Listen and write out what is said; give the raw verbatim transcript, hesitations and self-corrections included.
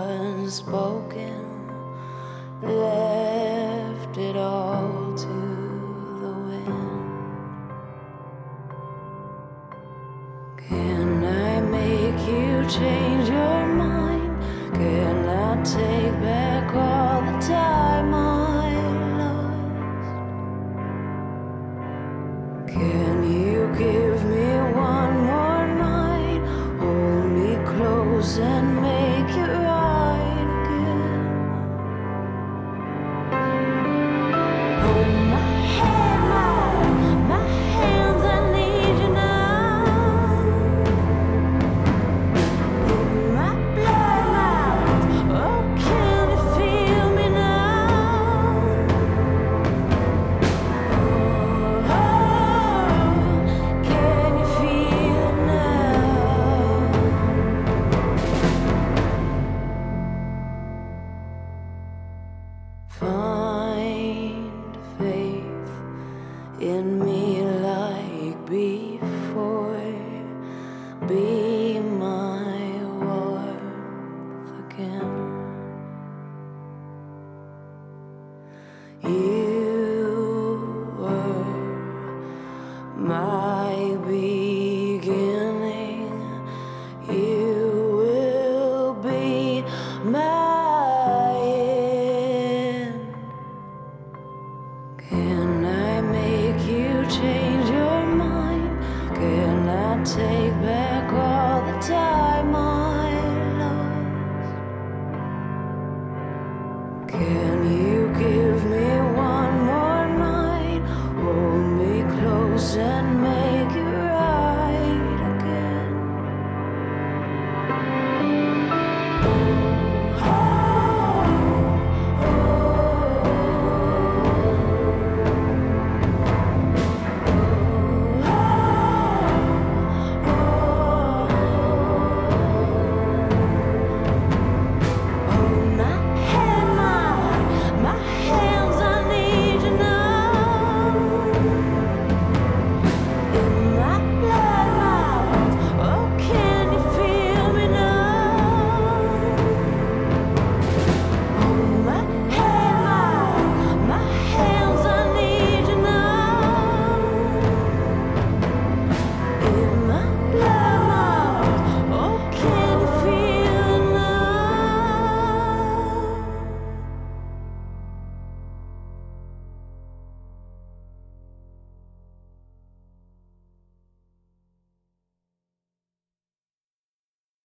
unspoken, left it all to the wind. Can I make you change your mind? Can I take back all the time I lost? Can you give me one more night? Hold me close and make it right again. Hold my hand now, my hands, I need you now. In my blood lines, oh, can you feel me now? Oh, can you feel now? Find faith in me like before. Be my warmth again. You were my beginning. You will be my end. Can I make you change your mind? Can I take back all the time I lost? Can you